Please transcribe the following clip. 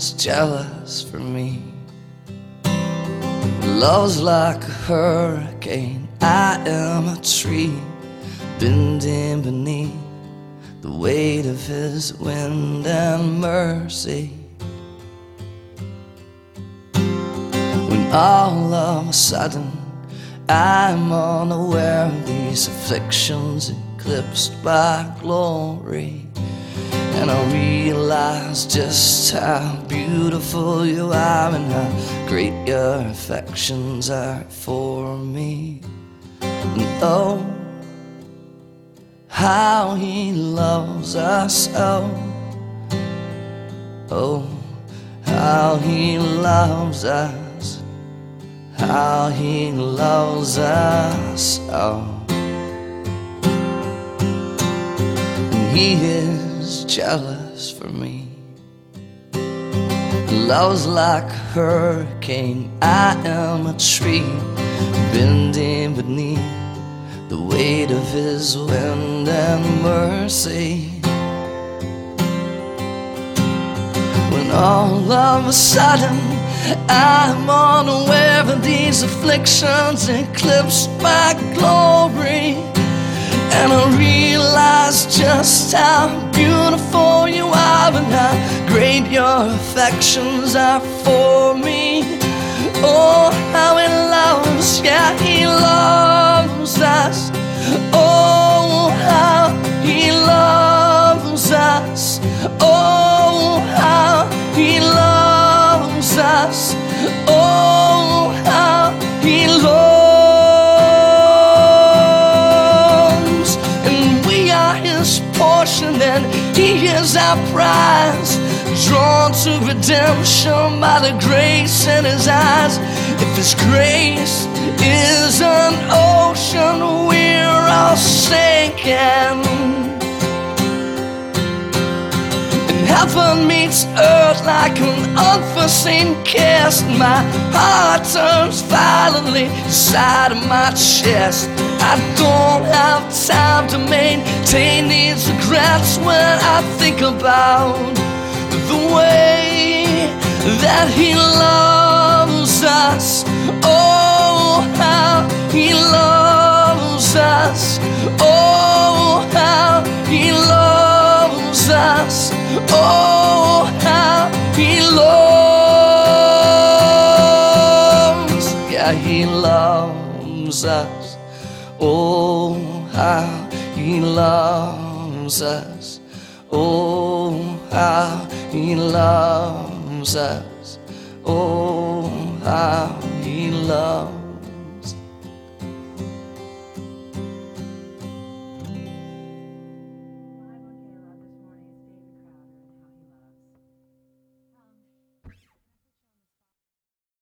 is jealous for me. Love's like a hurricane, I am a tree bending beneath the weight of his wind and mercy. When all of a sudden I'm unaware of these afflictions eclipsed by glory, and I realize just how beautiful you are and how great your affections are for me. And oh, how he loves us, oh, oh, how he loves us, how he loves us, oh. And he is jealous for me. Love's like a hurricane, I am a tree bending beneath the weight of his wind and mercy. When all of a sudden I'm unaware of these afflictions eclipsed by glory, and I realize just how beautiful you are and how great your affections are for me. Oh, how he loves, yeah, he loves us. Oh, how he loves us. Oh, how he loves us. Oh, how he loves. And we are his portion and he is our prize, drawn to redemption by the grace in his eyes. If his grace is an ocean, we're all sinking. And heaven meets earth like an unforeseen kiss. My heart turns violently inside of my chest. I don't have time to maintain these regrets when I think about the way that he loves us. Oh, how he loves us. Oh, how he loves us. Oh, how he loves. Yeah, he loves us. Oh, how he loves us. Oh, how he loves us. Oh, how he loves